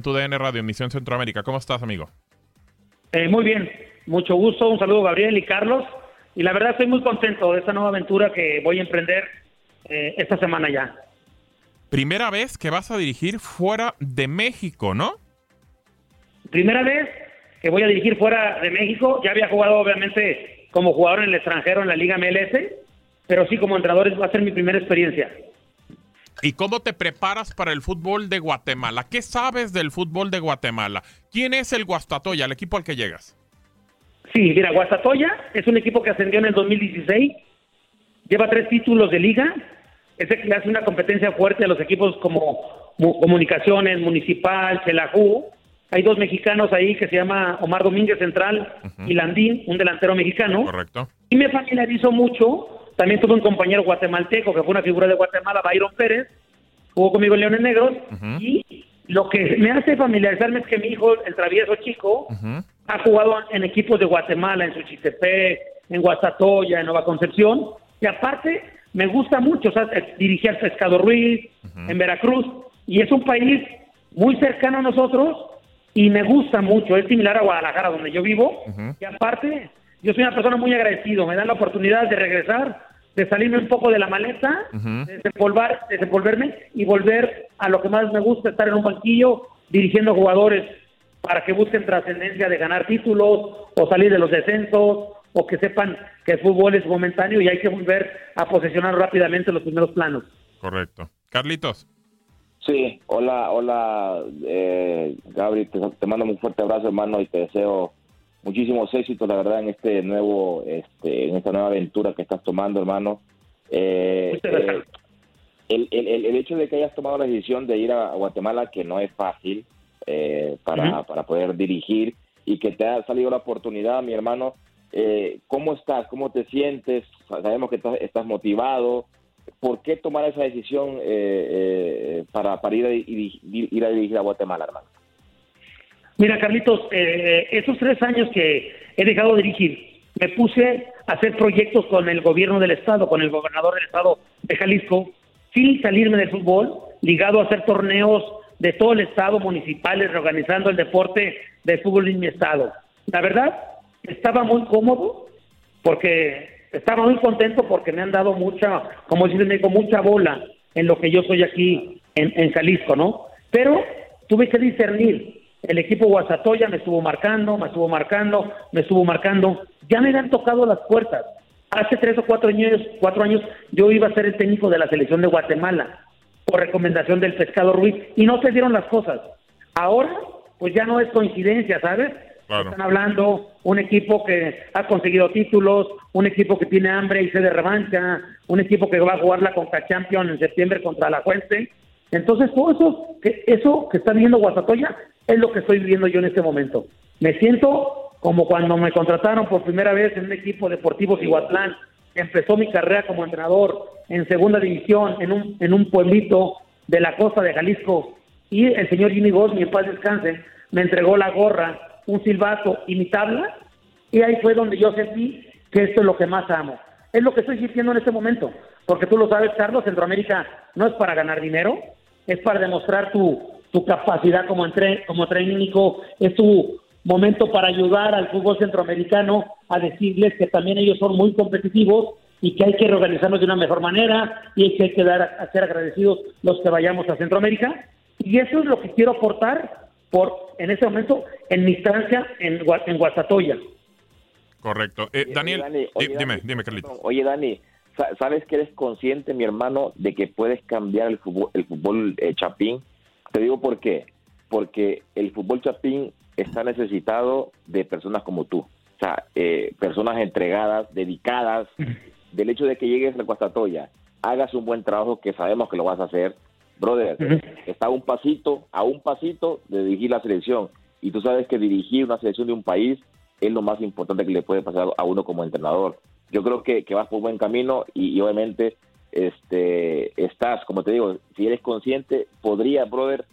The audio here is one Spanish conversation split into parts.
Tu DN Radio, Misión Centroamérica. ¿Cómo estás, amigo? Muy bien, mucho gusto. Un saludo, Gabriel y Carlos. Y la verdad estoy muy contento de esta nueva aventura que voy a emprender esta semana ya. Primera vez que vas a dirigir fuera de México, ¿no? Primera vez que voy a dirigir fuera de México. Ya había jugado, obviamente, como jugador en el extranjero en la Liga MLS, pero sí como entrenador va a ser mi primera experiencia. ¿Y cómo te preparas para el fútbol de Guatemala? ¿Qué sabes del fútbol de Guatemala? ¿Quién es el Guastatoya, el equipo al que llegas? Sí, mira, Guastatoya es un equipo que ascendió en el 2016, lleva 3 títulos de liga, es el que le hace una competencia fuerte a los equipos como Comunicaciones, Municipal, Xelajú. Hay 2 mexicanos ahí que se llama Omar Domínguez Central y Landín, un delantero mexicano. Correcto. Y me familiarizo mucho. También tuve un compañero guatemalteco que fue una figura de Guatemala, Byron Pérez, jugó conmigo en Leones Negros, y lo que me hace familiarizarme es que mi hijo, el travieso chico, ha jugado en equipos de Guatemala, en Suchitepec, en Guastatoya, en Nueva Concepción, y aparte me gusta mucho, o sea, dirigí al Pescado Ruiz, en Veracruz, y es un país muy cercano a nosotros, y me gusta mucho, es similar a Guadalajara, donde yo vivo, y aparte yo soy una persona muy agradecido, me dan la oportunidad de regresar, de salirme un poco de la maleta, de desenvolverme y volver a lo que más me gusta, estar en un banquillo dirigiendo jugadores para que busquen trascendencia de ganar títulos o salir de los descensos o que sepan que el fútbol es momentáneo y hay que volver a posesionar rápidamente los primeros planos. Correcto. Carlitos. Sí, hola, Gabri, te mando un fuerte abrazo, hermano, y te deseo muchísimos éxitos, la verdad, en en esta nueva aventura que estás tomando, hermano. El hecho de que hayas tomado la decisión de ir a Guatemala, que no es fácil para poder dirigir, y que te ha salido la oportunidad, mi hermano, ¿cómo estás? ¿Cómo te sientes? Sabemos que estás motivado. ¿Por qué tomar esa decisión para ir a dirigir a Guatemala, hermano? Mira, Carlitos, esos 3 años que he dejado de dirigir, me puse a hacer proyectos con el gobierno del estado, con el gobernador del estado de Jalisco, sin salirme del fútbol, ligado a hacer torneos de todo el estado, municipales, reorganizando el deporte del fútbol en mi estado. La verdad, estaba muy cómodo, estaba muy contento porque me han dado mucha, como dicen, mucha bola en lo que yo soy aquí en Jalisco, ¿no? Pero tuve que discernir. El equipo Guastatoya me estuvo marcando, ya me habían tocado las puertas. Hace 3 o 4 años yo iba a ser el técnico de la selección de Guatemala, por recomendación del Pescado Ruiz, y no se dieron las cosas. Ahora, pues ya no es coincidencia, ¿sabes? Claro. Están hablando un equipo que ha conseguido títulos, un equipo que tiene hambre y sed de revancha, un equipo que va a jugar la Conca Champions en septiembre contra la Juense. Entonces, todo eso que está viviendo Guastatoya es lo que estoy viviendo yo en este momento. Me siento como cuando me contrataron por primera vez en un equipo deportivo Cihuatlán. Empezó mi carrera como entrenador en segunda división, en un pueblito de la costa de Jalisco. Y el señor Jimmy Gosmi, en paz descanse, me entregó la gorra, un silbato y mi tabla. Y ahí fue donde yo sentí que esto es lo que más amo. Es lo que estoy sintiendo en este momento. Porque tú lo sabes, Carlos, Centroamérica no es para ganar dinero, es para demostrar tu capacidad como técnico, es tu momento para ayudar al fútbol centroamericano a decirles que también ellos son muy competitivos y que hay que reorganizarnos de una mejor manera y que hay que a ser agradecidos los que vayamos a Centroamérica. Y eso es lo que quiero aportar en este momento en mi estancia en Guastatoya. Correcto. Daniel, Dani, dime, Carlitos. Oye, Dani, ¿sabes que eres consciente, mi hermano, de que puedes cambiar el fútbol chapín? Te digo por qué. Porque el fútbol chapín está necesitado de personas como tú. O sea, personas entregadas, dedicadas. Del hecho de que llegues a Guastatoya, hagas un buen trabajo, que sabemos que lo vas a hacer. Brother, está a un pasito de dirigir la selección. Y tú sabes que dirigir una selección de un país es lo más importante que le puede pasar a uno como entrenador. Yo creo que vas por buen camino y obviamente estás, como te digo, si eres consciente, podrías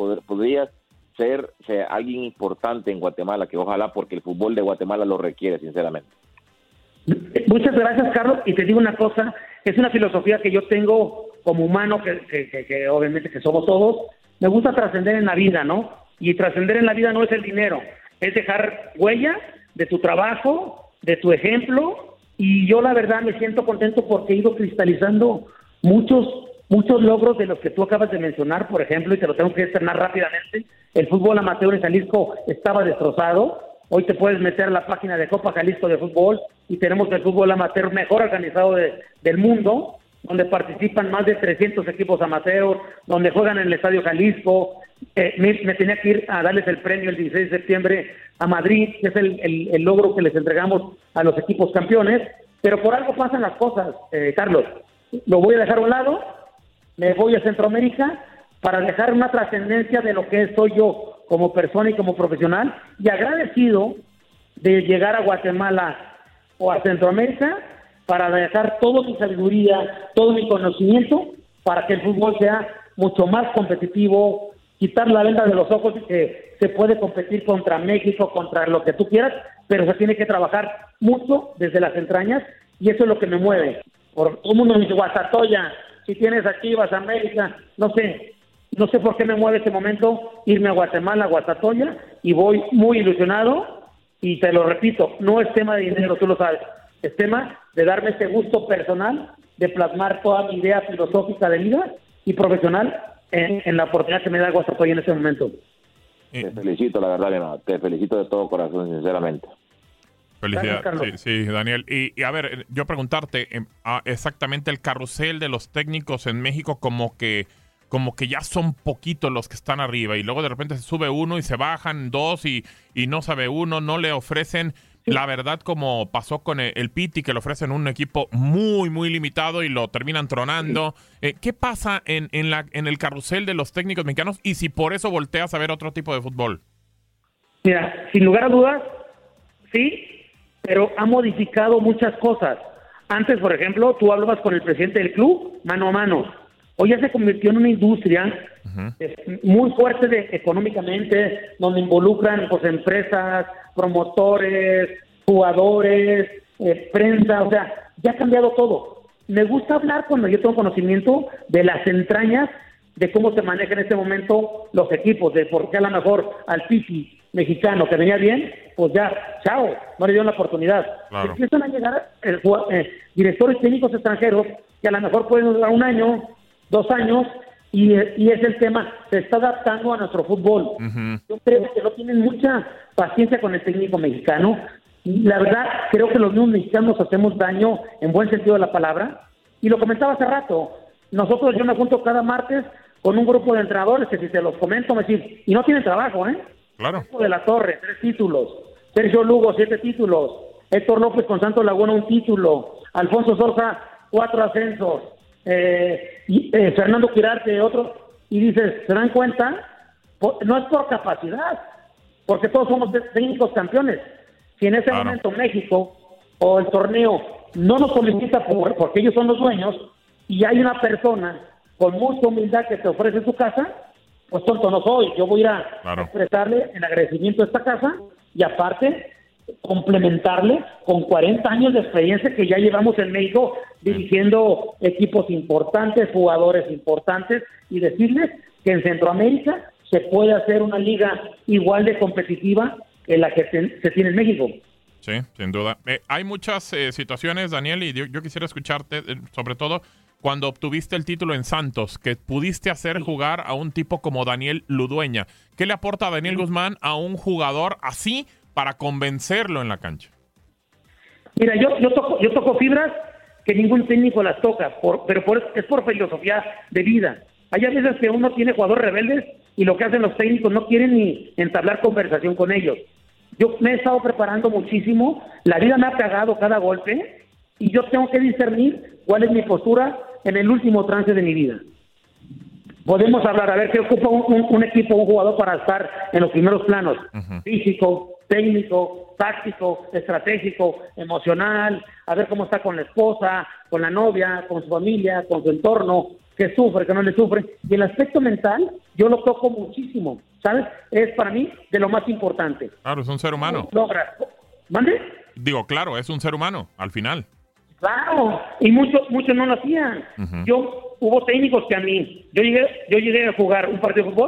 ser alguien importante en Guatemala, que ojalá, porque el fútbol de Guatemala lo requiere, sinceramente. Muchas gracias, Carlos, y te digo una cosa, es una filosofía que yo tengo como humano, que obviamente que somos todos. Me gusta trascender en la vida, ¿no? Y trascender en la vida no es el dinero, es dejar huella de tu trabajo, de tu ejemplo, y yo la verdad me siento contento porque he ido cristalizando muchos logros de los que tú acabas de mencionar, por ejemplo, y te lo tengo que externar rápidamente. El fútbol amateur en Jalisco estaba destrozado. Hoy te puedes meter a la página de Copa Jalisco de fútbol y tenemos el fútbol amateur mejor organizado del mundo, donde participan más de 300 equipos amateur, donde juegan en el Estadio Jalisco. Me tenía que ir a darles el premio el 16 de septiembre a Madrid, que es el logro que les entregamos a los equipos campeones, pero por algo pasan las cosas, Carlos. Lo voy a dejar a un lado, me voy a Centroamérica para dejar una trascendencia de lo que soy yo como persona y como profesional, y agradecido de llegar a Guatemala o a Centroamérica para dejar toda mi sabiduría, todo mi conocimiento, para que el fútbol sea mucho más competitivo, quitar la venda de los ojos y que se puede competir contra México, contra lo que tú quieras, pero se tiene que trabajar mucho desde las entrañas, y eso es lo que me mueve. Todo el mundo me dice, Guastatoya, si tienes aquí, vas a América, no sé por qué me mueve este momento irme a Guatemala, a Guastatoya, y voy muy ilusionado, y te lo repito, no es tema de dinero, tú lo sabes, es tema de darme ese gusto personal, de plasmar toda mi idea filosófica de vida y profesional en la oportunidad que me da Guastatoya en este momento. Te felicito, la verdad, Leonardo, te felicito de todo corazón, sinceramente. Felicidades, sí, Daniel. Y a ver, yo preguntarte, exactamente el carrusel de los técnicos en México como que ya son poquitos los que están arriba, y luego de repente se sube uno y se bajan dos y no sabe uno, no le ofrecen, la verdad, como pasó con el Piti, que le ofrecen un equipo muy, muy limitado y lo terminan tronando. ¿Qué pasa en el carrusel de los técnicos mexicanos, y si por eso volteas a ver otro tipo de fútbol? Mira, sin lugar a dudas, sí, pero ha modificado muchas cosas. Antes, por ejemplo, tú hablabas con el presidente del club mano a mano. Hoy ya se convirtió en una industria muy fuerte económicamente, donde involucran pues empresas, promotores, jugadores, prensa, o sea, ya ha cambiado todo. Me gusta hablar cuando yo tengo conocimiento de las entrañas, de cómo se maneja en este momento los equipos, de por qué a lo mejor al Piti mexicano que venía bien, pues ya, chao, no le dieron la oportunidad. Claro. Empiezan a llegar directores técnicos extranjeros que a lo mejor pueden durar 1 año, 2 años, y es el tema, se está adaptando a nuestro fútbol. Yo creo que no tienen mucha paciencia con el técnico mexicano. La verdad, creo que los mismos mexicanos hacemos daño en buen sentido de la palabra, y lo comentaba hace rato. Yo me junto cada martes con un grupo de entrenadores que, si te los comento, me dicen, y no tienen trabajo, Claro. De la Torre, 3 títulos. Sergio Lugo, 7 títulos. Héctor López con Santos Laguna, 1 título. Alfonso Sorza, 4 ascensos. Fernando Quirarte, otro. Y dices, ¿se dan cuenta? No es por capacidad, porque todos somos técnicos campeones. Si en ese momento México o el torneo no nos solicita porque ellos son los dueños, y hay una persona con mucha humildad que te ofrece su casa, pues tonto no soy. Yo voy a expresarle el agradecimiento a esta casa, y aparte complementarle con 40 años de experiencia que ya llevamos en México dirigiendo equipos importantes, jugadores importantes, y decirles que en Centroamérica se puede hacer una liga igual de competitiva que la que se tiene en México. Sí, sin duda. Hay muchas situaciones, Daniel, y yo quisiera escucharte, sobre todo cuando obtuviste el título en Santos, que pudiste hacer jugar a un tipo como Daniel Ludueña. ¿Qué le aporta a Daniel Guzmán a un jugador así para convencerlo en la cancha? Mira, yo toco fibras que ningún técnico las toca, pero es por filosofía de vida. Hay a veces que uno tiene jugadores rebeldes y lo que hacen los técnicos no quieren ni entablar conversación con ellos. Yo me he estado preparando muchísimo, la vida me ha pegado cada golpe, y yo tengo que discernir cuál es mi postura en el último trance de mi vida. Podemos hablar, a ver qué ocupa un equipo, un jugador para estar en los primeros planos. Físico, técnico, táctico, estratégico, emocional, a ver cómo está con la esposa, con la novia, con su familia, con su entorno, qué sufre, qué no le sufre. Y el aspecto mental, yo lo toco muchísimo, ¿sabes? Es para mí de lo más importante. Claro, es un ser humano. ¿Mande? Digo, claro, es un ser humano, al final. Claro, y muchos no lo hacían. Hubo técnicos que yo llegué a jugar un partido de fútbol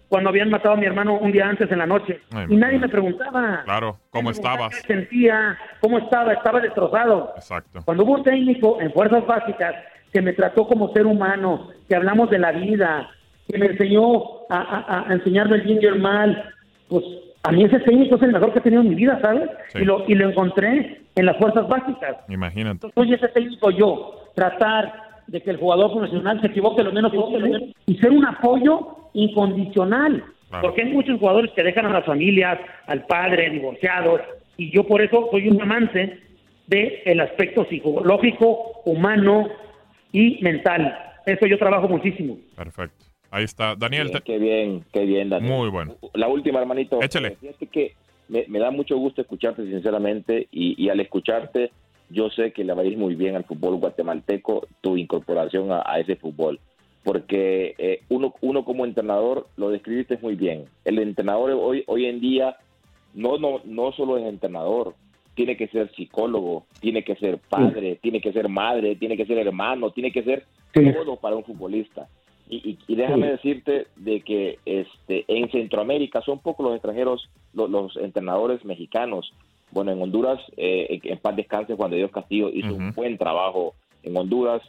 cuando habían matado a mi hermano un día antes en la noche. Y nadie me preguntaba. Claro, ¿cómo estabas? ¿Qué sentía? ¿Cómo estaba? Estaba destrozado. Exacto. Cuando hubo un técnico en Fuerzas Básicas que me trató como ser humano, que hablamos de la vida, que me enseñó a enseñarme el bien y el mal, pues a mí ese técnico es el mejor que he tenido en mi vida, ¿sabes? Sí. Y lo encontré en las Fuerzas Básicas. Imagínate. Entonces, soy ese técnico yo, tratar de que el jugador profesional se equivoque lo menos posible y ser un apoyo incondicional. Claro. Porque hay muchos jugadores que dejan a las familias, al padre, divorciados, y yo por eso soy un amante del aspecto psicológico, humano y mental. Eso yo trabajo muchísimo. Perfecto. Ahí está. Daniel. Qué bien, Daniel. Muy bueno. La última, hermanito. Échale. Fíjate que me da mucho gusto escucharte sinceramente y al escucharte yo sé que le va a ir muy bien al fútbol guatemalteco tu incorporación a ese fútbol, porque uno como entrenador lo describiste muy bien. El entrenador hoy en día no solo es entrenador, tiene que ser psicólogo, tiene que ser padre, tiene que ser madre, tiene que ser hermano, tiene que ser todo para un futbolista. Y déjame decirte de que en Centroamérica son pocos los extranjeros, los entrenadores mexicanos. Bueno, en Honduras, en paz descanse, Juan de Dios Castillo hizo un buen trabajo en Honduras.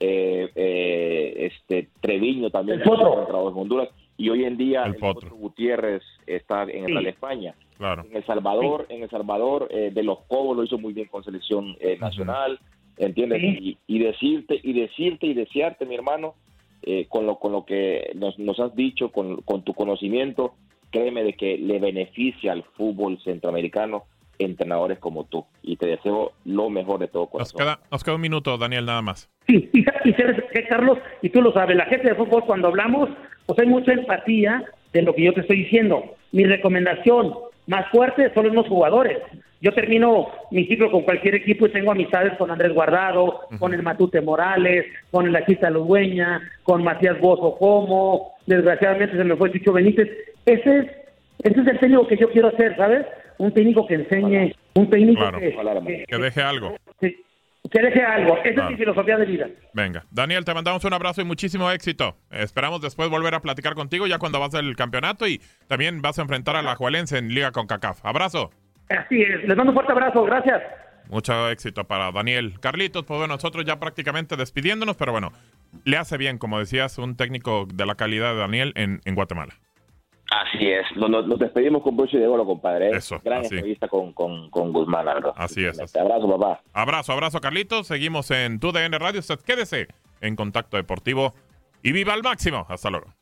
Treviño también hizo un buen trabajo en Honduras. Y hoy en día el Potro Gutiérrez está en el Real España. Claro. En El Salvador, de los Cobos lo hizo muy bien con selección nacional, ¿entiendes? Y desearte, mi hermano, con lo que nos has dicho, con tu conocimiento, créeme de que le beneficia al fútbol centroamericano entrenadores como tú, y te deseo lo mejor de todo corazón. Nos queda un minuto, Daniel, nada más. Sí, y sabes qué, Carlos, y tú lo sabes, la gente de fútbol cuando hablamos, pues hay mucha empatía de lo que yo te estoy diciendo. Mi recomendación más fuerte son los jugadores. Yo termino mi ciclo con cualquier equipo y tengo amistades con Andrés Guardado, con el Matute Morales, con el Achita Ludueña, con Matías Bozo Como, desgraciadamente se me fue Chicho Benítez. Ese es el técnico que yo quiero hacer, ¿sabes? Un técnico que enseñe, un técnico que deje algo. Que deje algo. Esa es mi filosofía de vida. Venga. Daniel, te mandamos un abrazo y muchísimo éxito. Esperamos después volver a platicar contigo ya cuando vas al campeonato y también vas a enfrentar a la Alajuelense en Liga CONCACAF. Abrazo. Así es. Les mando un fuerte abrazo. Gracias. Mucho éxito para Daniel. Carlitos, pues bueno, nosotros ya prácticamente despidiéndonos, pero bueno, le hace bien, como decías, un técnico de la calidad de Daniel en Guatemala. Así es, nos despedimos con broche de oro, compadre. Eso, gran entrevista con Guzmán, la verdad. Así es. Abrazo, papá. Abrazo, Carlitos. Seguimos en TUDN Radio. Usted quédese en Contacto Deportivo y viva al máximo. Hasta luego.